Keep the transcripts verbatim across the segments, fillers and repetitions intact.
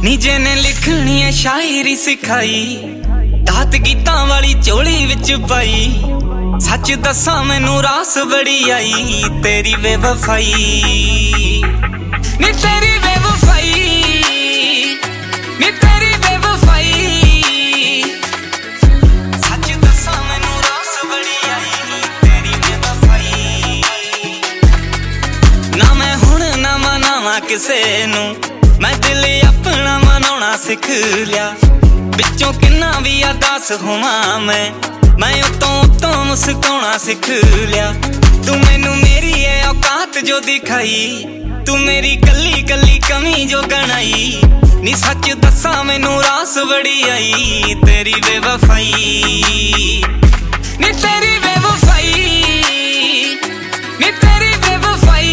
नीजे ने लिखनी है शायरी सिखाई, दात गीतां वाली झोली विच पाई। सच दसा मैनू रास बड़ी आई तेरी बेवफाई, नी तेरी बेवफाई, नी तेरी बेवफाई। सच दसा मैनू रास बड़ी आई तेरी बेवफाई। ना मैं हुण ना मनावा किसे नू, मैं दिल अपना मनाउणा सिख लिया। बिचों किन्ना भी अदास होवां मैं, मैं उतों उतों मुस्काउणा सिख लिया। तू मैनू मेरी है औकात जो दिखाई, तू मेरी कली कली कमी जो गणाई। नी सच दसा मैनू रास बड़ी आई तेरी बेवफाई, नी तेरी बेवफाई, नी तेरी बेवफाई।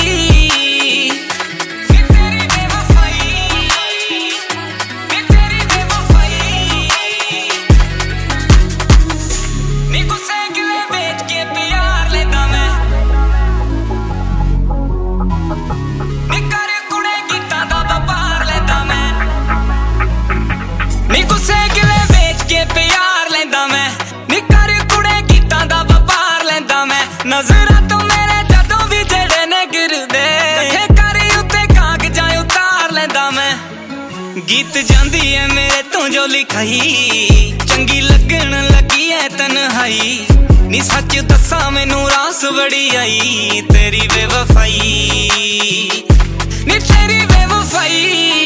नज़रां तो मेरे जदों भी जड़े ने गिरदे, करी उत्ते कागजां उतार लैंदा मैं। गीत जांदी है मेरे तो जो लिखाई, चंगी लगन लगी है तन्हाई। नी सच दसा मैनू रास बड़ी आई तेरी बेवफाई, नी तेरी बेवफाई,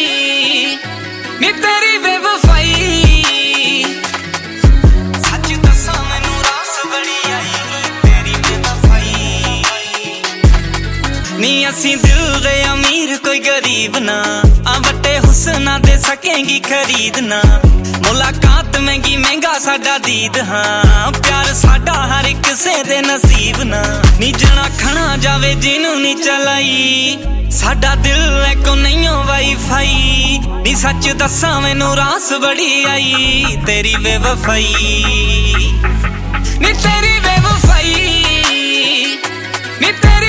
नी तेरी बेवफाई। सच दसा मैनू रास बड़ी आई तेरी बेवफाई। नी असी दिल दे अमीर कोई गरीब ना, आ बट्टे हुस्ना दे सकेंगी खरीदना। मुलाकात महंगी महंगा साडा दीद, हाँ प्यार साडा हर एक से दे नसीब ना। नी जना खना जावे जिनू नी चलाई, साडा दिल है को नहीं हो वाईफाई। नी सच दसा मैनू रास बड़ी आई तेरी बेवफाई, नी तेरी बेवफाई, नी तेरी